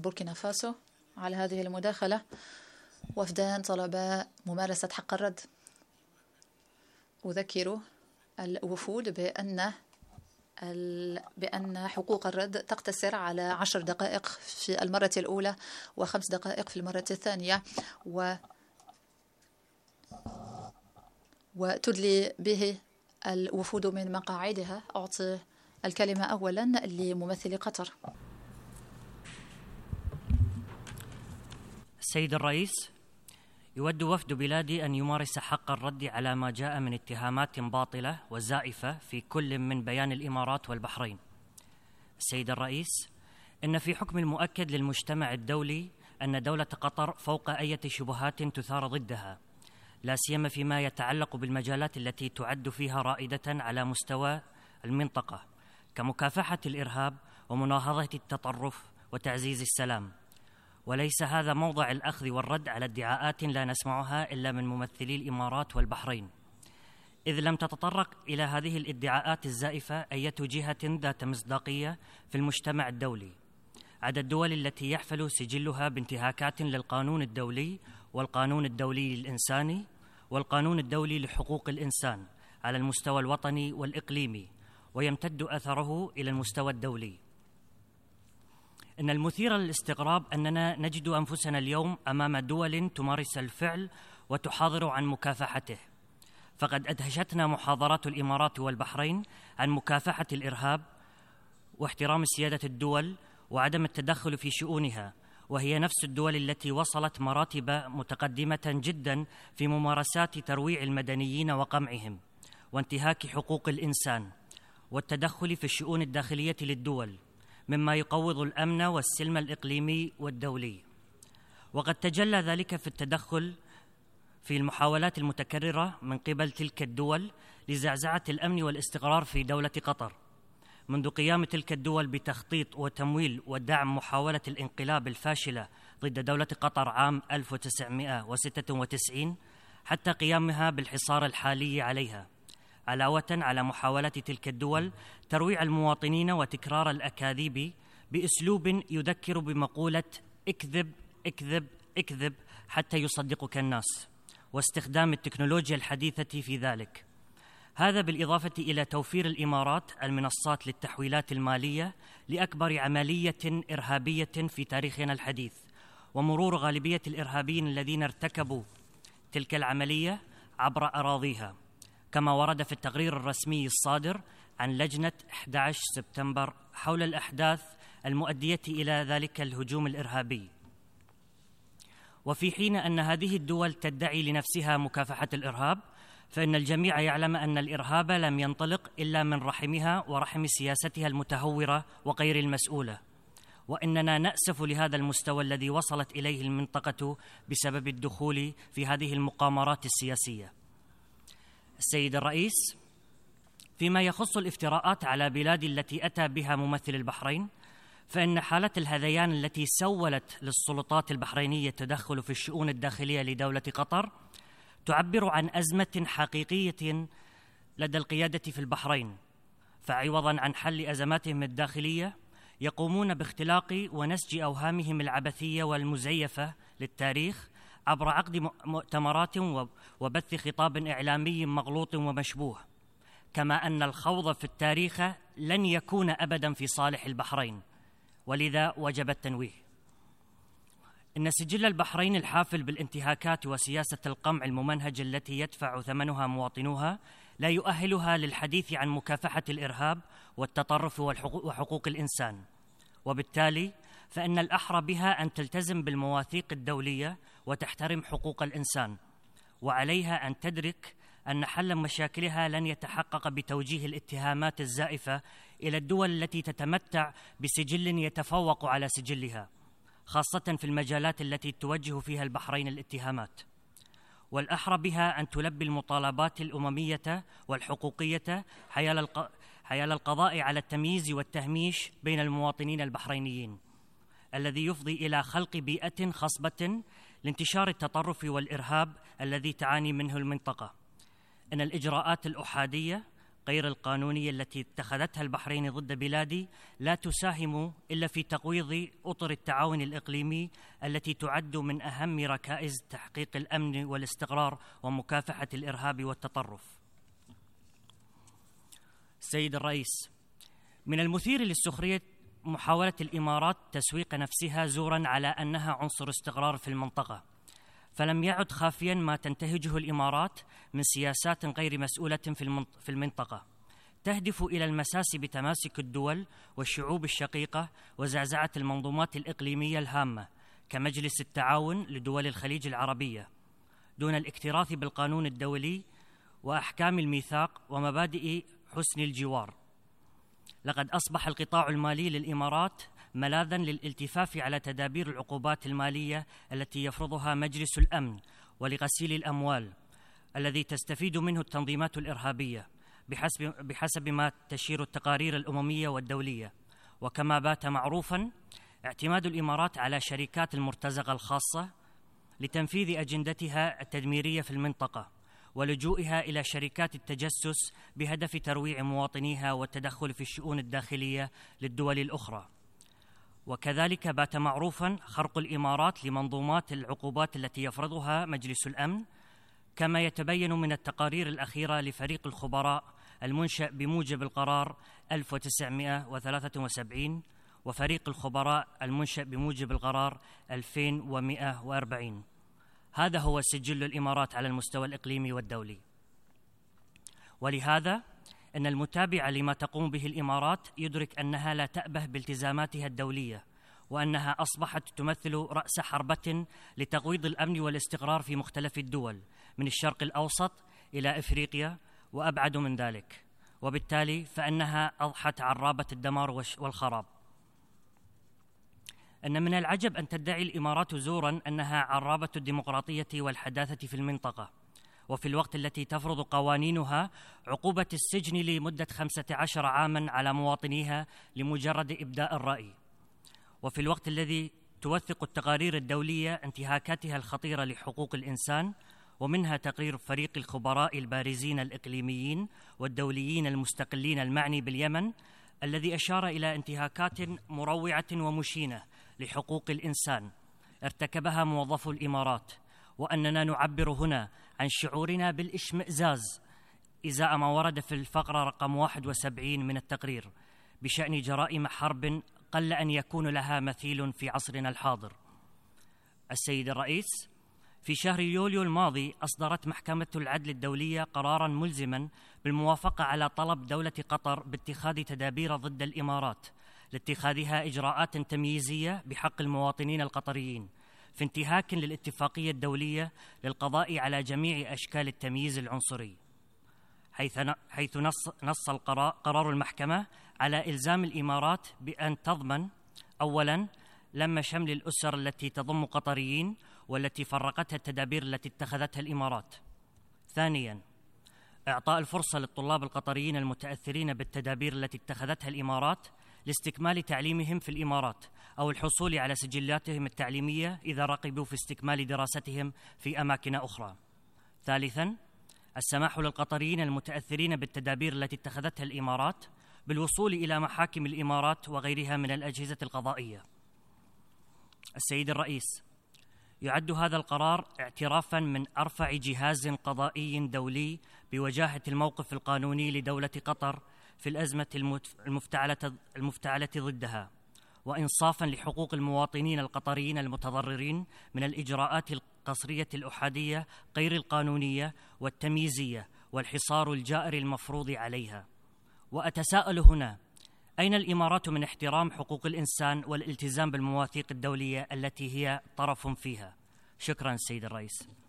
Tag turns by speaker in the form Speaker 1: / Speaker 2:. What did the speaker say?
Speaker 1: بوركينا فاسو على هذه المداخلة. وفدان طلبا ممارسة حق الرد. أذكر الوفود بأن حقوق الرد تقتصر على 10 دقائق في المرة الأولى و5 دقائق في المرة الثانية، وتدلي به الوفود من مقاعدها. أعطي الكلمة أولا لممثل قطر.
Speaker 2: السيد الرئيس، يود وفد بلادي أن يمارس حق الرد على ما جاء من اتهامات باطلة وزائفة في كل من بيان الإمارات والبحرين. السيد الرئيس، إن في حكم المؤكد للمجتمع الدولي أن دولة قطر فوق أي شبهات تثار ضدها، لا سيما فيما يتعلق بالمجالات التي تعد فيها رائدة على مستوى المنطقة، كمكافحة الإرهاب ومناهضة التطرف وتعزيز السلام. وليس هذا موضع الأخذ والرد على ادعاءات لا نسمعها إلا من ممثلي الإمارات والبحرين، إذ لم تتطرق إلى هذه الادعاءات الزائفة أي جهة ذات مصداقية في المجتمع الدولي، عدا الدول التي يحفل سجلها بانتهاكات للقانون الدولي والقانون الدولي الإنساني والقانون الدولي لحقوق الإنسان على المستوى الوطني والإقليمي، ويمتد أثره إلى المستوى الدولي. إن المثير للاستغراب أننا نجد أنفسنا اليوم أمام دول تمارس الفعل وتحاضر عن مكافحته، فقد أدهشتنا محاضرات الإمارات والبحرين عن مكافحة الإرهاب واحترام سيادة الدول وعدم التدخل في شؤونها، وهي نفس الدول التي وصلت مراتب متقدمة جدا في ممارسات ترويع المدنيين وقمعهم وانتهاك حقوق الإنسان والتدخل في الشؤون الداخلية للدول، مما يقوض الأمن والسلم الإقليمي والدولي. وقد تجلى ذلك في التدخل في المحاولات المتكررة من قبل تلك الدول لزعزعة الأمن والاستقرار في دولة قطر، منذ قيام تلك الدول بتخطيط وتمويل ودعم محاولة الانقلاب الفاشلة ضد دولة قطر عام 1996 حتى قيامها بالحصار الحالي عليها، علاوة على محاولات تلك الدول ترويع المواطنين وتكرار الأكاذيب بأسلوب يذكر بمقولة اكذب اكذب اكذب حتى يصدقك الناس، واستخدام التكنولوجيا الحديثة في ذلك. هذا بالإضافة إلى توفير الإمارات المنصات للتحويلات المالية لأكبر عملية إرهابية في تاريخنا الحديث، ومرور غالبية الإرهابيين الذين ارتكبوا تلك العملية عبر أراضيها، كما ورد في التقرير الرسمي الصادر عن لجنة 11 سبتمبر حول الأحداث المؤدية إلى ذلك الهجوم الإرهابي. وفي حين أن هذه الدول تدعي لنفسها مكافحة الإرهاب، فإن الجميع يعلم أن الإرهاب لم ينطلق إلا من رحمها ورحم سياستها المتهورة وغير المسؤولة، وإننا نأسف لهذا المستوى الذي وصلت إليه المنطقة بسبب الدخول في هذه المقامرات السياسية. السيد الرئيس، فيما يخص الافتراءات على بلادي التي أتى بها ممثل البحرين، فإن حالة الهذيان التي سولت للسلطات البحرينية التدخل في الشؤون الداخلية لدولة قطر تعبر عن أزمة حقيقية لدى القيادة في البحرين، فعوضاً عن حل أزماتهم الداخلية يقومون باختلاق ونسج أوهامهم العبثية والمزيفة للتاريخ عبر عقد مؤتمرات وبث خطاب إعلامي مغلوط ومشبوه، كما أن الخوض في التاريخ لن يكون أبداً في صالح البحرين، ولذا وجب التنويه. إن سجل البحرين الحافل بالانتهاكات وسياسة القمع الممنهج التي يدفع ثمنها مواطنوها لا يؤهلها للحديث عن مكافحة الإرهاب والتطرف وحقوق الإنسان، وبالتالي فإن الأحرى بها أن تلتزم بالمواثيق الدولية وتحترم حقوق الإنسان، وعليها أن تدرك أن حل مشاكلها لن يتحقق بتوجيه الاتهامات الزائفة إلى الدول التي تتمتع بسجل يتفوق على سجلها، خاصة في المجالات التي توجه فيها البحرين الاتهامات. والأحرى بها أن تلبي المطالبات الأممية والحقوقية حيال القضاء على التمييز والتهميش بين المواطنين البحرينيين، الذي يفضي إلى خلق بيئة خصبة لانتشار التطرف والإرهاب الذي تعاني منه المنطقة. إن الإجراءات الأحادية غير القانونية التي اتخذتها البحرين ضد بلادي لا تساهم إلا في تقويض أطر التعاون الإقليمي التي تعد من أهم ركائز تحقيق الأمن والاستقرار ومكافحة الإرهاب والتطرف. سيد الرئيس، من المثير للسخرية محاولة الإمارات تسويق نفسها زوراً على أنها عنصر استقرار في المنطقة، فلم يعد خافياً ما تنتهجه الإمارات من سياسات غير مسؤولة في المنطقة تهدف إلى المساس بتماسك الدول والشعوب الشقيقة وزعزعة المنظومات الإقليمية الهامة كمجلس التعاون لدول الخليج العربية دون الاكتراث بالقانون الدولي وأحكام الميثاق ومبادئ حسن الجوار. لقد أصبح القطاع المالي للإمارات ملاذاً للالتفاف على تدابير العقوبات المالية التي يفرضها مجلس الأمن ولغسيل الأموال الذي تستفيد منه التنظيمات الإرهابية بحسب ما تشير التقارير الأممية والدولية. وكما بات معروفاً اعتماد الإمارات على شركات المرتزقة الخاصة لتنفيذ أجندتها التدميرية في المنطقة ولجوئها إلى شركات التجسس بهدف ترويع مواطنيها والتدخل في الشؤون الداخلية للدول الأخرى. وكذلك بات معروفاً خرق الإمارات لمنظومات العقوبات التي يفرضها مجلس الأمن، كما يتبين من التقارير الأخيرة لفريق الخبراء المنشأ بموجب القرار 1973 وفريق الخبراء المنشأ بموجب القرار 2140. هذا هو سجل الإمارات على المستوى الإقليمي والدولي. ولهذا أن المتابع لما تقوم به الإمارات يدرك أنها لا تأبه بالتزاماتها الدولية، وأنها أصبحت تمثل رأس حربة لتقويض الأمن والاستقرار في مختلف الدول من الشرق الأوسط إلى إفريقيا وأبعد من ذلك، وبالتالي فإنها أضحت عرابة الدمار والخراب. أن من العجب أن تدعي الإمارات زوراً أنها عرابة الديمقراطية والحداثة في المنطقة، وفي الوقت التي تفرض قوانينها عقوبة السجن لمدة 15 عاماً على مواطنيها لمجرد إبداء الرأي، وفي الوقت الذي توثق التقارير الدولية انتهاكاتها الخطيرة لحقوق الإنسان، ومنها تقرير فريق الخبراء البارزين الإقليميين والدوليين المستقلين المعني باليمن الذي أشار إلى انتهاكات مروعة ومشينة لحقوق الإنسان ارتكبها موظفو الإمارات، وأننا نعبر هنا عن شعورنا بالاشمئزاز إزاء ما ورد في الفقرة رقم 71 من التقرير بشأن جرائم حرب قل أن يكون لها مثيل في عصرنا الحاضر. السيد الرئيس، في شهر يوليو الماضي أصدرت محكمة العدل الدولية قراراً ملزماً بالموافقة على طلب دولة قطر باتخاذ تدابير ضد الإمارات لاتخاذها إجراءات تمييزية بحق المواطنين القطريين في انتهاك للاتفاقية الدولية للقضاء على جميع أشكال التمييز العنصري، حيث نص قرار المحكمة على إلزام الإمارات بأن تضمن أولاً لم شمل الأسر التي تضم قطريين والتي فرقتها التدابير التي اتخذتها الإمارات. ثانياً إعطاء الفرصة للطلاب القطريين المتأثرين بالتدابير التي اتخذتها الإمارات لاستكمال تعليمهم في الإمارات أو الحصول على سجلاتهم التعليمية إذا رغبوا في استكمال دراستهم في أماكن أخرى. ثالثاً السماح للقطريين المتأثرين بالتدابير التي اتخذتها الإمارات بالوصول إلى محاكم الإمارات وغيرها من الأجهزة القضائية. السيد الرئيس، يعد هذا القرار اعترافاً من أرفع جهاز قضائي دولي بوجاهة الموقف القانوني لدولة قطر في الأزمة المفتعلة ضدها، وإنصافاً لحقوق المواطنين القطريين المتضررين من الإجراءات القصرية الأحادية غير القانونية والتمييزية والحصار الجائر المفروض عليها. وأتساءل هنا، أين الإمارات من احترام حقوق الإنسان والالتزام بالمواثيق الدولية التي هي طرف فيها؟ شكراً سيد الرئيس.